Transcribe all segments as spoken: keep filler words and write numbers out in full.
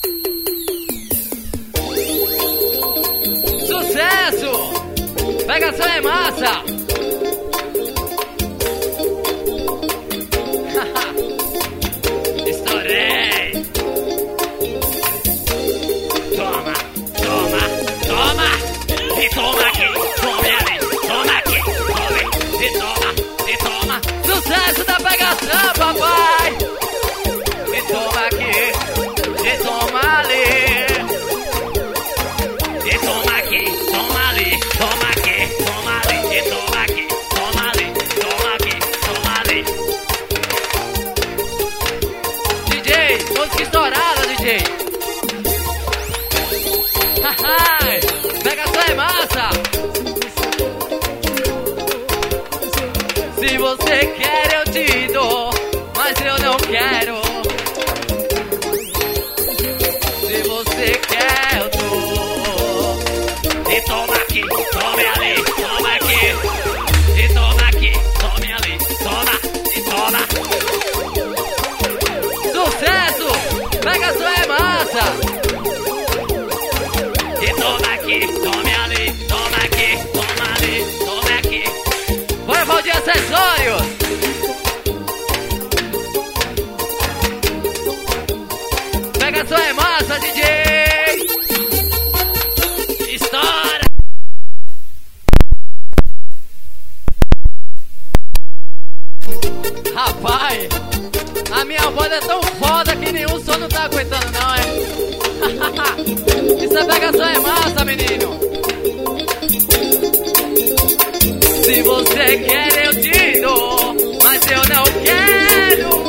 Sucesso! Pegação é massa! Estourei! Toma, toma, toma! E toma aqui, tome ali, toma aqui, tome, e toma, e toma! Sucesso da pegação, papai! E toma aqui, e toma ali! E toma aqui, toma ali, toma aqui, toma ali, e toma aqui, toma ali, toma aqui, toma ali. D J, música estourada, D J. Haha, pegação é massa. Se você quer eu te dou, mas eu não quero. Se você quer eu dou. E toma aqui, tome ali, toma aqui. E toma aqui, tome ali, toma, e toma. Sucesso! Pegação é massa! E toma aqui, tome ali, toma aqui, toma ali, tome aqui. Vai, Valdir Acessórios! Pegação é massa, D J! Estoura! Rapaz, a minha voz é tão foda que nenhum som não tá aguentando não, é? Essa pegação é massa, menino! Se você quer eu te dou, mas eu não quero.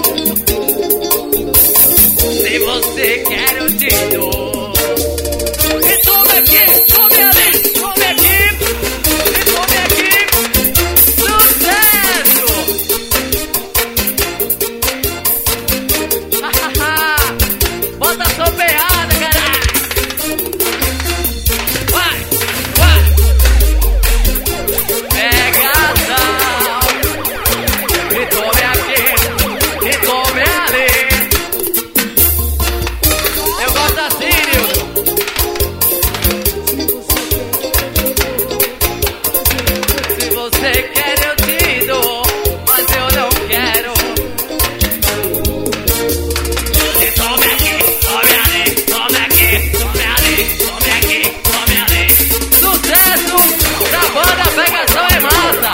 Se você quer eu te dou. E tome aqui, tome ali, tome aqui, e tome aqui. Sucesso! Bota a sopeada, caralho! Vai, vai! Pegação! E tome aqui, e tome ali. Eu gosto assim, Nildo. Se você quer eu te dou, mas eu não quero. E tome aqui, tome ali, tome aqui, tome ali, tome aqui, tome ali. Sucesso da banda Pegação é massa.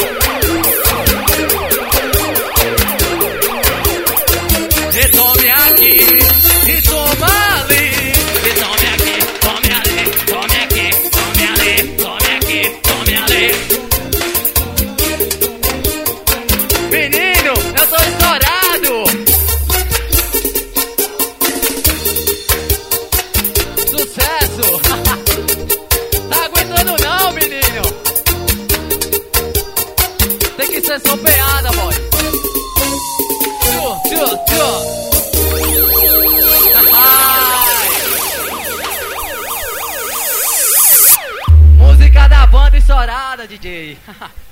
E tome aqui, e toma ali. E tome aqui, tome ali, tome aqui, tome ali, tome aqui, tome ali. Menino, eu tô estourado. Sucesso! Tá aguentando não, menino? Tem que ser sopeada, boy. Tchu, tchu, tchu. Música da banda estourada, D J.